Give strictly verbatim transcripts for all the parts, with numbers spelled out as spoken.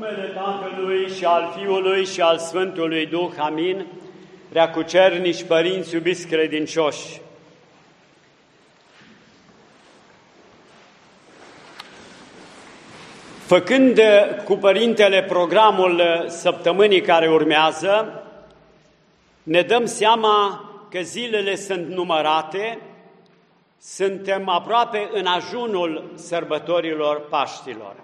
numele Tatălui și al Fiului și al Sfântului Duh, amin, preacucernici părinți iubiți credincioși. Făcând cu Părintele programul săptămânii care urmează, ne dăm seama că zilele sunt numărate, suntem aproape în ajunul sărbătorilor Paștilor.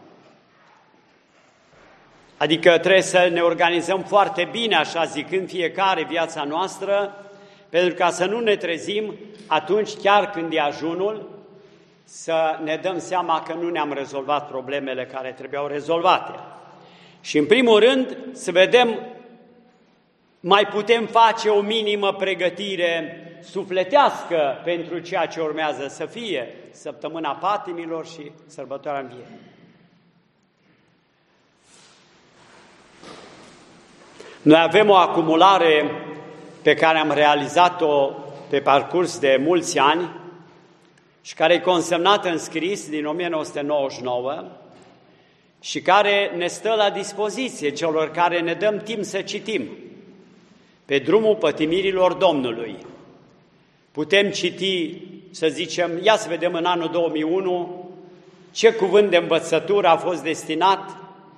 Adică trebuie să ne organizăm foarte bine, așa zicând, fiecare viața noastră, pentru ca să nu ne trezim atunci, chiar când e ajunul, să ne dăm seama că nu ne-am rezolvat problemele care trebuiau rezolvate. Și în primul rând să vedem, mai putem face o minimă pregătire sufletească pentru ceea ce urmează să fie săptămâna patimilor și sărbătoarea Învierii. Noi avem o acumulare pe care am realizat-o pe parcurs de mulți ani și care e consemnată în scris din o mie nouă sute nouăzeci și nouă și care ne stă la dispoziție celor care ne dăm timp să citim. Pe drumul pătimirilor Domnului. Putem citi, să zicem, ia să vedem în anul două mii unu ce cuvânt de învățătură a fost destinat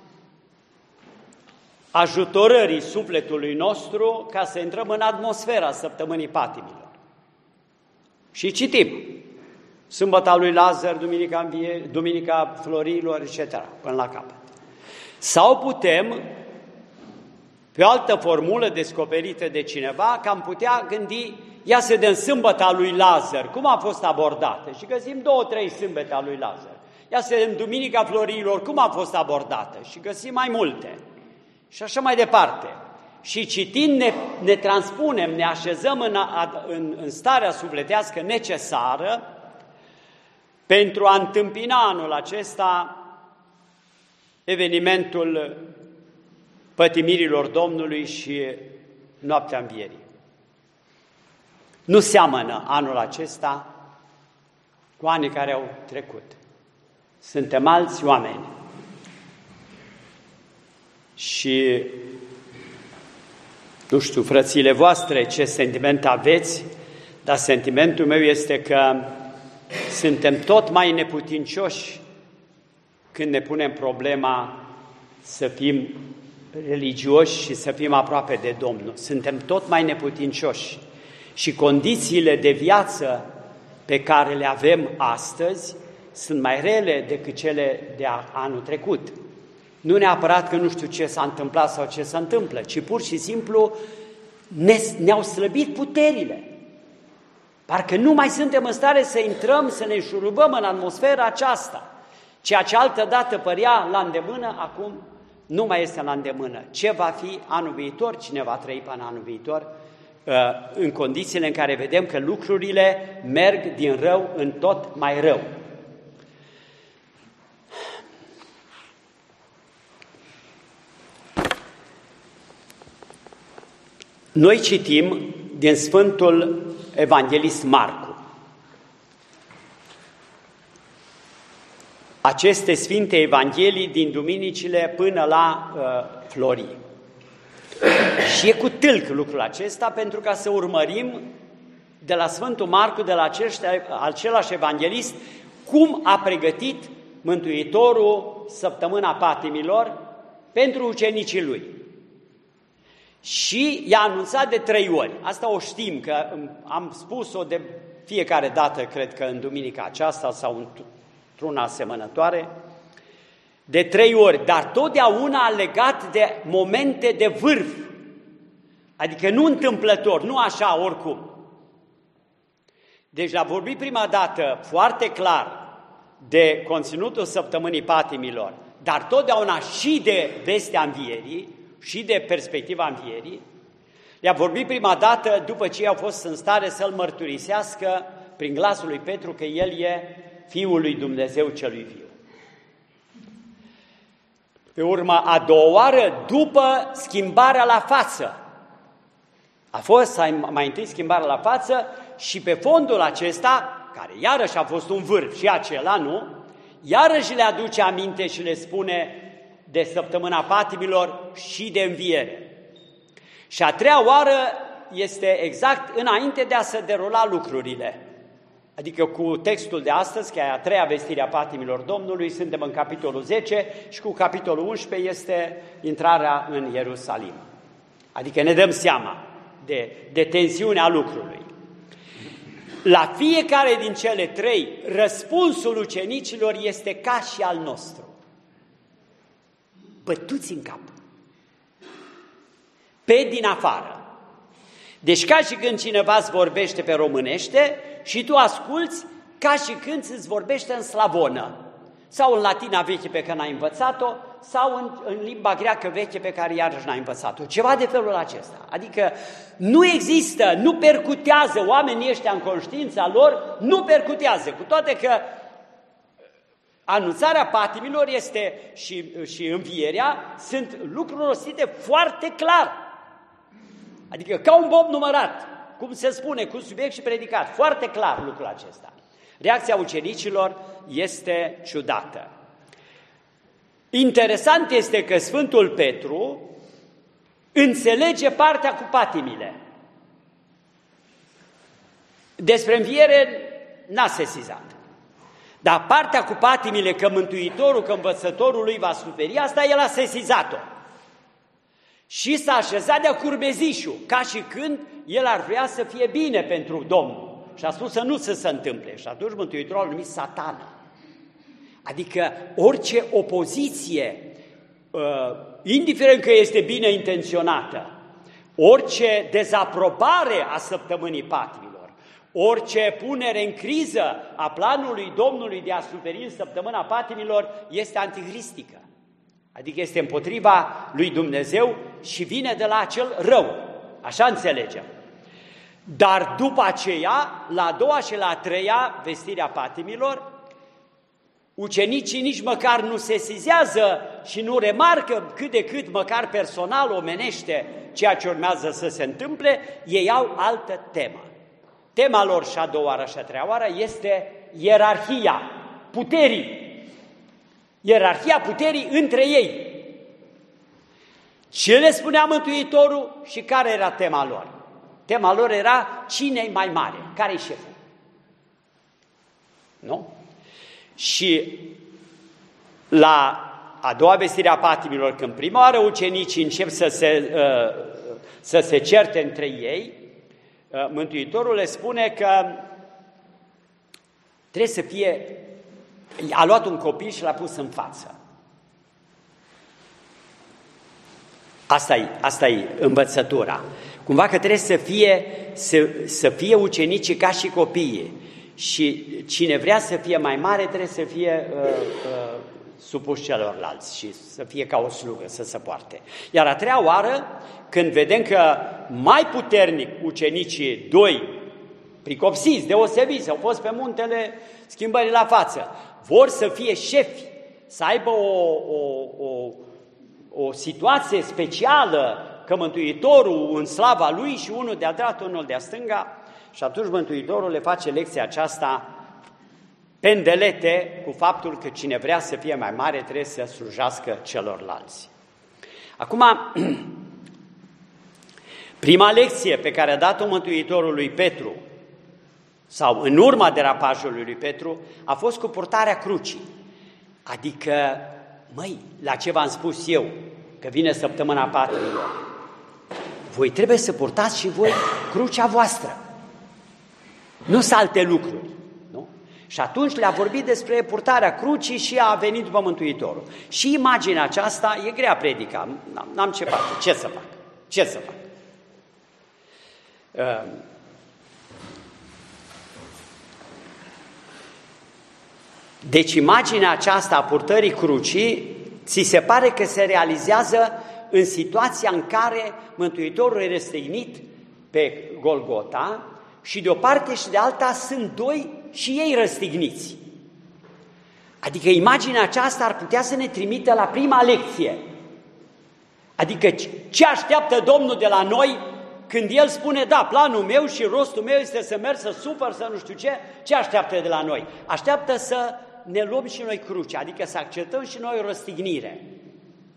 ajutorării sufletului nostru ca să intrăm în atmosfera săptămânii patimilor. Și citim Sâmbăta lui Lazar, Duminica, Învie, Duminica Florilor, et cetera, până la capăt. Sau putem, pe o altă formulă descoperită de cineva, că am putea gândi, ia să vedem Sâmbăta lui Lazar, cum a fost abordată? Și găsim două, trei sâmbete a lui Lazar. Ia să vedem Duminica Florilor, cum a fost abordată? Și găsim mai multe. Și așa mai departe. Și citind ne, ne transpunem, ne așezăm în, în, în starea sufletească necesară pentru a întâmpina anul acesta evenimentul pătimirilor Domnului și noaptea Învierii. Nu seamănă anul acesta cu anii care au trecut. Suntem alți oameni. Și nu știu, frățile voastre, ce sentiment aveți, dar sentimentul meu este că suntem tot mai neputincioși când ne punem problema să fim religioși și să fim aproape de Domnul. Suntem tot mai neputincioși și condițiile de viață pe care le avem astăzi sunt mai rele decât cele de anul trecut. Nu neapărat că nu știu ce s-a întâmplat sau ce se întâmplă, ci pur și simplu ne, ne-au slăbit puterile. Parcă nu mai suntem în stare să intrăm, să ne înșurubăm în atmosfera aceasta. Ceea ce altădată părea la îndemână, acum nu mai este la îndemână. Ce va fi anul viitor, cine va trăi până anul viitor, în condițiile în care vedem că lucrurile merg din rău în tot mai rău. Noi citim din Sfântul Evanghelist Marcu. Aceste Sfinte Evanghelii din duminicile până la uh, Florii. Și e cu tâlc lucrul acesta pentru ca să urmărim de la Sfântul Marcu, de la același evanghelist, cum a pregătit Mântuitorul săptămâna patimilor pentru ucenicii lui. Și i-a anunțat de trei ori. Asta o știm, că am spus-o de fiecare dată, cred că în duminica aceasta sau într-una asemănătoare, de trei ori, dar totdeauna legat de momente de vârf. Adică nu întâmplător, nu așa oricum. Deci l-a vorbit prima dată foarte clar de conținutul săptămânii patimilor, dar totdeauna și de vestea Învierii, și de perspectiva Învierii. Le-a vorbit prima dată după ce au fost în stare să-L mărturisească prin glasul lui Petru că El e Fiul lui Dumnezeu celui viu. Pe urmă, a doua oară, după schimbarea la față. A fost mai întâi schimbarea la față și pe fondul acesta, care iarăși a fost un vârf și acela, nu? Iarăși le aduce aminte și le spune: de săptămâna patimilor și de înviere. Și a treia oară este exact înainte de a se derula lucrurile. Adică cu textul de astăzi, că e a treia vestire a patimilor Domnului, suntem în capitolul zece și cu capitolul unsprezece este intrarea în Ierusalim. Adică ne dăm seama de, de tensiunea lucrului. La fiecare din cele trei, răspunsul ucenicilor este ca și al nostru. Bătuți în cap. Pe din afară. Deci ca și când cineva îți vorbește pe românește și tu asculți ca și când îți vorbește în slavonă sau în latina veche pe care n-ai învățat-o sau în, în limba greacă veche pe care iarăși n-ai învățat-o. Ceva de felul acesta. Adică nu există, nu percutează oamenii ăștia în conștiința lor, nu percutează, cu toate că anunțarea patimilor este și, și învierea sunt lucruri rostite foarte clar. Adică ca un bob numărat, cum se spune, cu subiect și predicat, foarte clar lucrul acesta. Reacția ucenicilor este ciudată. Interesant este că Sfântul Petru înțelege partea cu patimile. Despre înviere n-a sesizat. Dar partea cu patimile, că Mântuitorul, că învățătorul lui va suferi, asta el a sesizat-o. Și s-a așezat de-a curmezișul, ca și când el ar vrea să fie bine pentru Domnul. Și a spus să nu să se întâmple. Și atunci Mântuitorul a numit Satană. Adică orice opoziție, indiferent că este bine intenționată, orice dezaprobare a săptămânii patimilor, orice punere în criză a planului Domnului de a suferi în săptămâna patimilor este antihristică. Adică este împotriva lui Dumnezeu și vine de la acel rău. Așa înțelegem. Dar după aceea, la a doua și la a treia vestirea patimilor, ucenicii nici măcar nu se sesizează și nu remarcă cât de cât, măcar personal, omenește ceea ce urmează să se întâmple, ei au altă temă. Tema lor și a doua oară și a treia oară este ierarhia puterii. Ierarhia puterii între ei. Ce le spunea Mântuitorul și care era tema lor? Tema lor era cine-i mai mare, care-i șeful. Nu? Și la a doua vestire a patimilor, când prima oară ucenicii încep să se, să se certe între ei, Mântuitorul le spune că trebuie să fie, a luat un copil și l-a pus în față. Asta e, asta e învățătura. Cumva că trebuie să fie, să, să fie ucenicii ca și copiii. Și cine vrea să fie mai mare trebuie să fie uh, uh, supus celorlalți și să fie ca o slugă, să se poarte. Iar a treia oară, când vedem că mai puternic ucenicii doi, pricopsiți, deosebiți, au fost pe muntele schimbării la față, vor să fie șefi, să aibă o, o, o, o situație specială, că Mântuitorul în slava lui și unul de-a dreapta, unul de-a stânga. Și atunci Mântuitorul le face lecția aceasta pendelete cu faptul că cine vrea să fie mai mare trebuie să slujească celorlalți. Acum, prima lecție pe care a dat-o Mântuitorul lui Petru, sau în urma derapajului lui Petru, a fost cu purtarea crucii. Adică, măi, la ce v-am spus eu, că vine săptămâna patimilor, voi trebuie să purtați și voi crucea voastră. Nu sunt alte lucruri. Nu? Și atunci le-a vorbit despre purtarea crucii și a venit după Mântuitorul. Și imaginea aceasta e grea predica. N-am ce face. Ce să fac? Ce să fac? Deci imaginea aceasta a purtării crucii ți se pare că se realizează în situația în care Mântuitorul e răstignit pe Golgota și de o parte și de alta sunt doi și ei răstigniți. Adică imaginea aceasta ar putea să ne trimită la prima lecție. Adică ce așteaptă Domnul de la noi când El spune, da, planul meu și rostul meu este să merg, să supăr, să nu știu ce, ce așteaptă de la noi? Așteaptă să ne luăm și noi crucea, adică să acceptăm și noi o răstignire.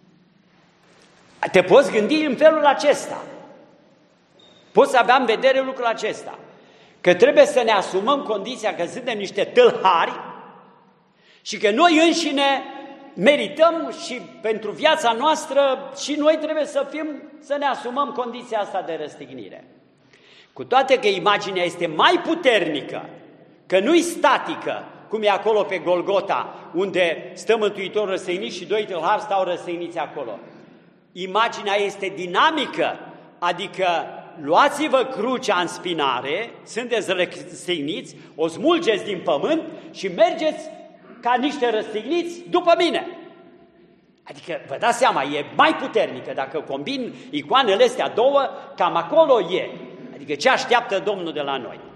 Te poți gândi în felul acesta. Poți avea în vedere lucrul acesta. Că trebuie să ne asumăm condiția că suntem niște tâlhari și că noi înșine merităm și pentru viața noastră și noi trebuie să fim, să ne asumăm condiția asta de răstignire. Cu toate că imaginea este mai puternică, că nu-i statică, cum e acolo pe Golgota, unde stă Mântuitorul răstignit și doi tâlhari stau răstigniți acolo. Imaginea este dinamică, adică luați-vă crucea în spinare, sunteți răstigniți, o smulgeți din pământ și mergeți ca niște răstigniți după mine. Adică, vă dați seama, e mai puternică, dacă combin icoanele astea două, cam acolo e. Adică ce așteaptă Domnul de la noi.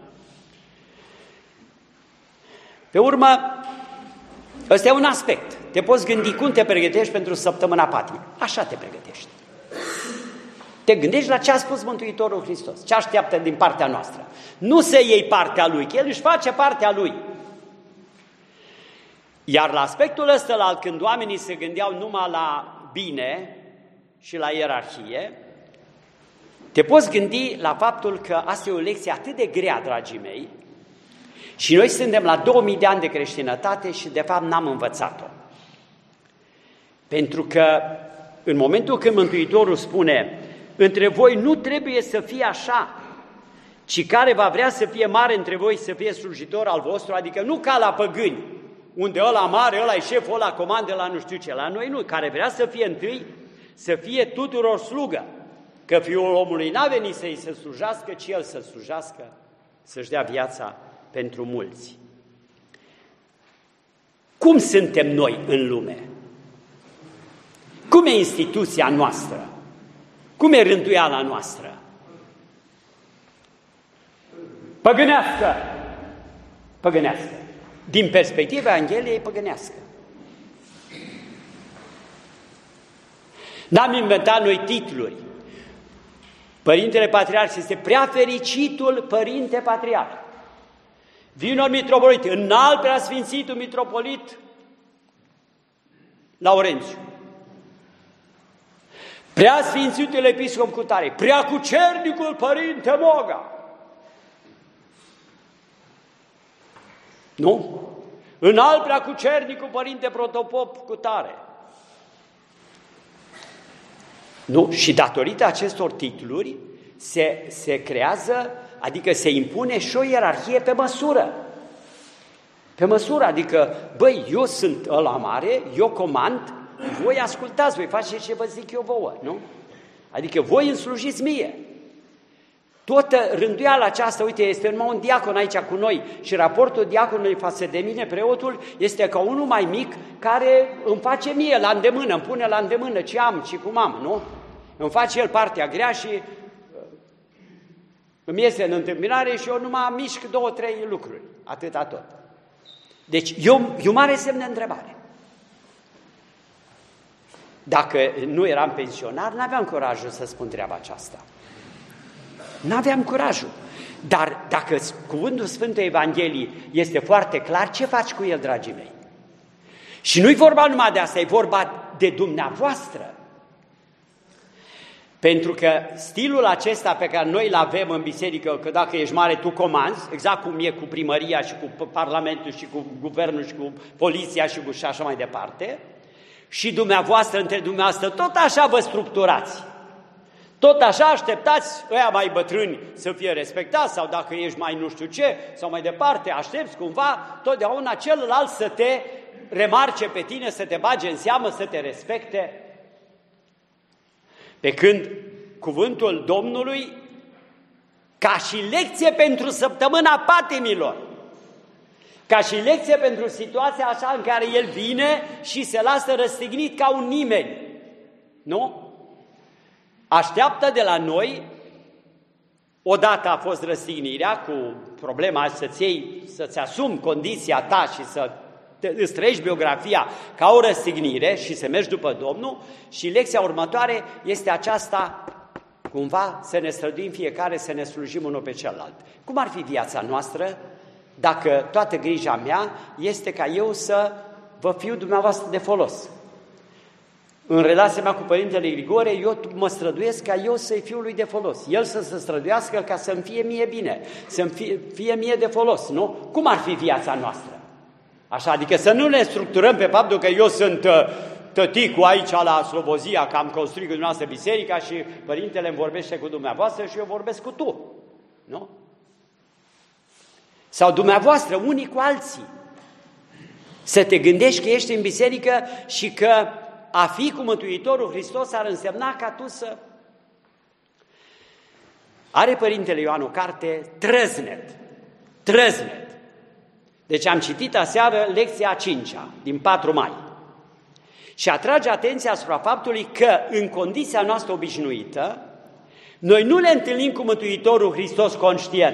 Pe urmă, ăsta e un aspect. Te poți gândi cum te pregătești pentru săptămâna patimii. Așa te pregătești. Te gândești la ce a spus Mântuitorul Hristos, ce așteaptă din partea noastră. Nu să iei partea Lui, că El își face partea Lui. Iar la aspectul ăsta, când oamenii se gândeau numai la bine și la ierarhie, te poți gândi la faptul că asta e o lecție atât de grea, dragii mei, și noi suntem la două mii de ani de creștinătate și de fapt n-am învățat-o. Pentru că în momentul când Mântuitorul spune, între voi nu trebuie să fie așa, ci care va vrea să fie mare între voi să fie slujitor al vostru, adică nu ca la păgâni, unde ăla mare, ăla e șeful, ăla comandă, la nu știu ce, la noi nu, care vrea să fie întâi, să fie tuturor slugă, că Fiul omului n-a venit să-i se slujească, ci El să slujească, să-și dea viața pentru mulți. Cum suntem noi în lume? Cum e instituția noastră? Cum e rânduiala noastră? Păgânească! Păgânească. Din perspectiva Evangheliei, păgânească. N-am inventat noi titluri. Părintele Patriarh este prea fericitul Părinte Patriarh. Vinor mitropolit, înalt preasfințitul mitropolit Laurențiu. Preasfințitul episcop Cutare, preacucernicul Părinte Moga. Nu? Înalt preacucernicul Părinte Protopop Cutare. Nu? Și datorită acestor titluri se, se creează, adică se impune și o ierarhie pe măsură. Pe măsură, adică, băi, eu sunt ăla mare, eu comand, voi ascultați, voi faceți ce vă zic eu vouă, nu? Adică voi îmi slujiți mie. Toată rânduiala aceasta, uite, este numai un diacon aici cu noi și raportul diaconului față de mine, preotul, este ca unul mai mic care îmi face mie la îndemână, îmi pune la îndemână ce am și cum am, nu? Îmi face el partea grea și îmi iese în întâmpinare și eu numai mișc două, trei lucruri, atâta tot. Deci, eu, eu mare semn de întrebare. Dacă nu eram pensionar, n-aveam curajul să spun treaba aceasta. N-aveam curajul. Dar dacă cuvântul Sfântului Evangheliei este foarte clar, ce faci cu el, dragii mei? Și nu-i vorba numai de asta, e vorba de dumneavoastră. Pentru că stilul acesta pe care noi îl avem în biserică, că dacă ești mare, tu comanzi, exact cum e cu primăria și cu parlamentul și cu guvernul și cu poliția și cu și așa mai departe, și dumneavoastră, între dumneavoastră, tot așa vă structurați. Tot așa așteptați ăia mai bătrâni să fie respectați sau dacă ești mai nu știu ce sau mai departe, aștepți cumva totdeauna celălalt să te remarce pe tine, să te bage în seamă, să te respecte. Pe când cuvântul Domnului, ca și lecție pentru săptămâna patimilor, ca și lecție pentru situația așa în care el vine și se lasă răstignit ca un nimeni, nu? Așteaptă de la noi, odată a fost răstignirea cu problema să-ți iei, să-ți asumi condiția ta și să te, îți trăiești biografia ca o răstignire și să mergi după Domnul, și lecția următoare este aceasta, cumva să ne străduim fiecare să ne slujim unul pe celălalt. Cum ar fi viața noastră dacă toată grija mea este ca eu să vă fiu dumneavoastră de folos? În relația mea cu Părintele Grigore, eu mă străduiesc ca eu să-i fiu lui de folos. El să se străduiască ca să-mi fie mie bine, să-mi fie, fie mie de folos, nu? Cum ar fi viața noastră? Așa, adică să nu ne structurăm pe faptul că eu sunt tăticul aici la Slobozia, că am construit cu dumneavoastră biserica și Părintele îmi vorbește cu dumneavoastră și eu vorbesc cu tu, nu? Sau dumneavoastră, unii cu alții. Să te gândești că ești în biserică și că a fi cu Mântuitorul Hristos ar însemna ca tu să... Are Părintele Ioan o carte, Trăznet, Trăznet. Deci am citit aseară lecția a cincea, din patru mai. Și atrage atenția asupra faptului că, în condiția noastră obișnuită, noi nu ne întâlnim cu Mântuitorul Hristos conștient.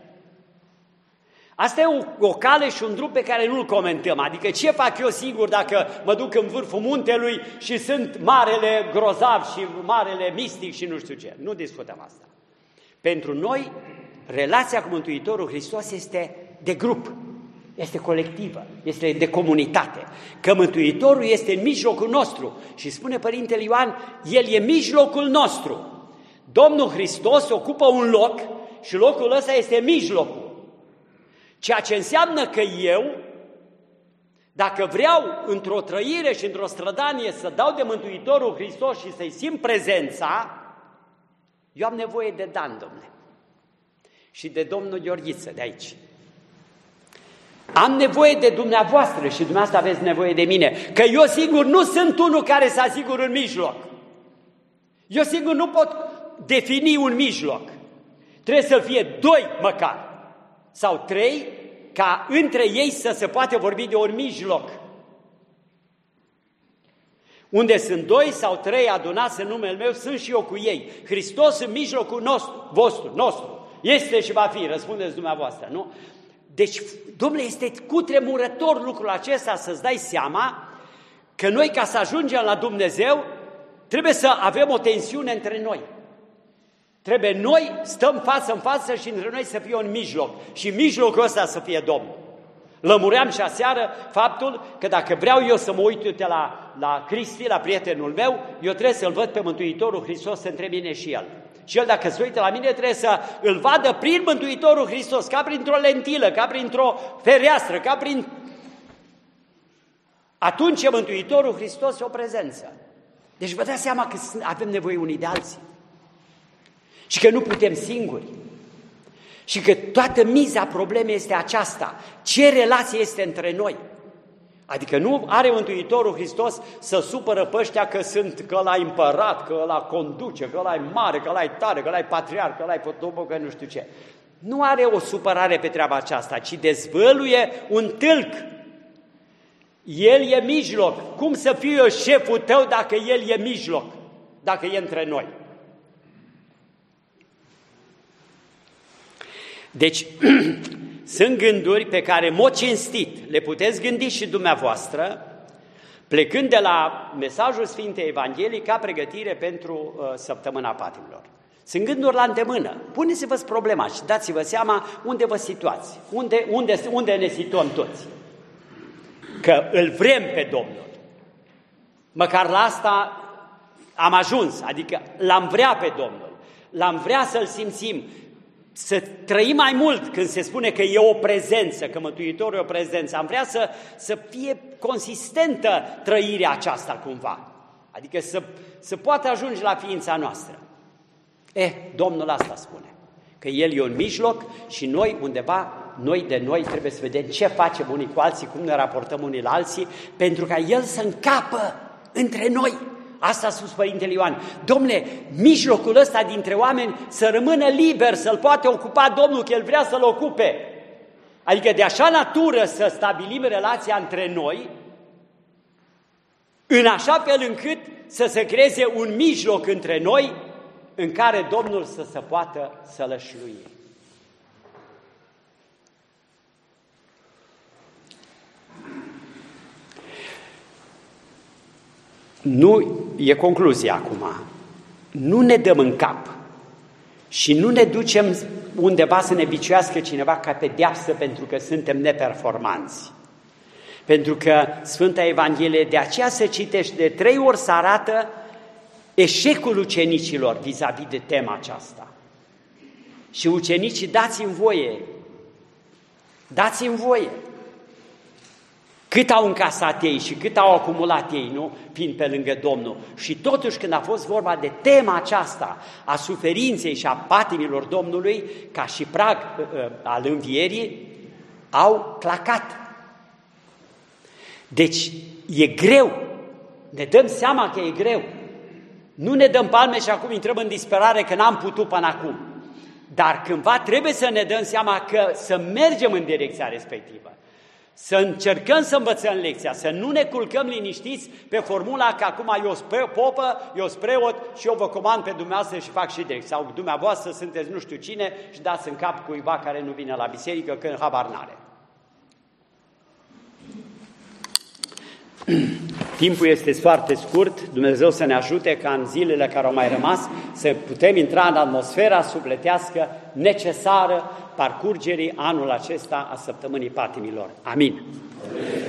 Asta e o, o cale și un drum pe care nu-l comentăm. Adică ce fac eu singur dacă mă duc în vârful muntelui și sunt marele grozav și marele mistic și nu știu ce. Nu discutăm asta. Pentru noi, relația cu Mântuitorul Hristos este de grup, este colectivă, este de comunitate. Că Mântuitorul este în mijlocul nostru. Și spune Părintele Ioan, El e mijlocul nostru. Domnul Hristos ocupă un loc și locul ăsta este mijlocul. Ceea ce înseamnă că eu, dacă vreau într-o trăire și într-o strădanie să dau de Mântuitorul Hristos și să-i simt prezența, eu am nevoie de Dan, domnule, și de domnul Gheorghiță de aici. Am nevoie de dumneavoastră și dumneavoastră aveți nevoie de mine, că eu singur nu sunt unul care să asigur în mijloc. Eu singur nu pot defini un mijloc. Trebuie să fie doi măcar. Sau trei, ca între ei să se poate vorbi de un mijloc. Unde sunt doi sau trei adunați în numele meu, sunt și eu cu ei. Hristos în mijlocul nostru, vostru, nostru. Este și va fi, răspundeți dumneavoastră, nu? Deci, domnule, este cutremurător lucrul acesta să-ți dai seama că noi, ca să ajungem la Dumnezeu, trebuie să avem o tensiune între noi. Trebuie noi stăm față în față și între noi să fie un mijloc. Și mijlocul ăsta să fie Domnul. Lămuream și aseară faptul că dacă vreau eu să mă uit uite la, la Cristi, la prietenul meu, eu trebuie să-L văd pe Mântuitorul Hristos între mine și El. Și El, dacă se uită la mine, trebuie să îl vadă prin Mântuitorul Hristos, ca printr-o lentilă, ca printr-o fereastră, ca prin... Atunci Mântuitorul Hristos e o prezență. Deci vă dați seama că avem nevoie unii de alții. Și că nu putem singuri. Și că toată miza problemei este aceasta. Ce relație este între noi? Adică nu are Mântuitorul Hristos să supără pe ăștia că sunt, că ăla împărat, că ăla conduce, că ăla e mare, că ăla e tare, că ăla e patriarh, că ăla e potopă, că nu știu ce. Nu are o supărare pe treaba aceasta, ci dezvăluie un tâlc. El e mijloc. Cum să fiu eu șeful tău dacă El e mijloc? Dacă e între noi? Deci, sunt gânduri pe care, în mod cinstit, le puteți gândi și dumneavoastră, plecând de la mesajul Sfintei Evangheliei ca pregătire pentru uh, Săptămâna Patimilor. Sunt gânduri la îndemână. Puneți-vă problema și dați-vă seama unde vă situați, unde, unde, unde ne situăm toți. Că îl vrem pe Domnul. Măcar la asta am ajuns, adică l-am vrea pe Domnul, l-am vrea să-L simțim, să trăim mai mult când se spune că e o prezență, că Mântuitorul e o prezență. Am vrea să, să fie consistentă trăirea aceasta cumva. Adică să, să poată ajunge la ființa noastră. Eh, Domnul asta spune. Că El e un mijloc și noi undeva, noi de noi trebuie să vedem ce facem unii cu alții, cum ne raportăm unii la alții, pentru ca El să încapă între noi. Asta a spus Părintele Ioan. Dom'le, mijlocul ăsta dintre oameni să rămână liber, să-l poate ocupa Domnul, că El vrea să-l ocupe. Adică de așa natură să stabilim relația între noi, în așa fel încât să se creeze un mijloc între noi în care Domnul să se poată să lășluie. Nu, e concluzia acum, nu ne dăm în cap și nu ne ducem undeva să ne biciuiască cineva ca pedeapsă pentru că suntem neperformanți. Pentru că Sfânta Evanghelie de aceea se citește, de trei ori să arată eșecul ucenicilor vis-a-vis de tema aceasta. Și ucenicii, dați-mi voie, dați-mi voie. Cât au încasat ei și cât au acumulat ei, nu? Fiind pe lângă Domnul. Și totuși când a fost vorba de tema aceasta a suferinței și a patimilor Domnului, ca și prag al învierii, au clacat. Deci e greu, ne dăm seama că e greu. Nu ne dăm palme și acum intrăm în disperare că n-am putut până acum. Dar cândva trebuie să ne dăm seama că să mergem în direcția respectivă. Să încercăm să învățăm lecția, să nu ne culcăm liniștiți pe formula că acum eu sunt popă, eu sunt preot și eu vă comand pe dumneavoastră și fac și direct. Sau dumneavoastră sunteți nu știu cine și dați în cap cuiva care nu vine la biserică când habar n-are. Timpul este foarte scurt, Dumnezeu să ne ajute ca în zilele care au mai rămas să putem intra în atmosfera sufletească necesară parcurgerii anul acesta a săptămânii patimilor. Amin. Amin.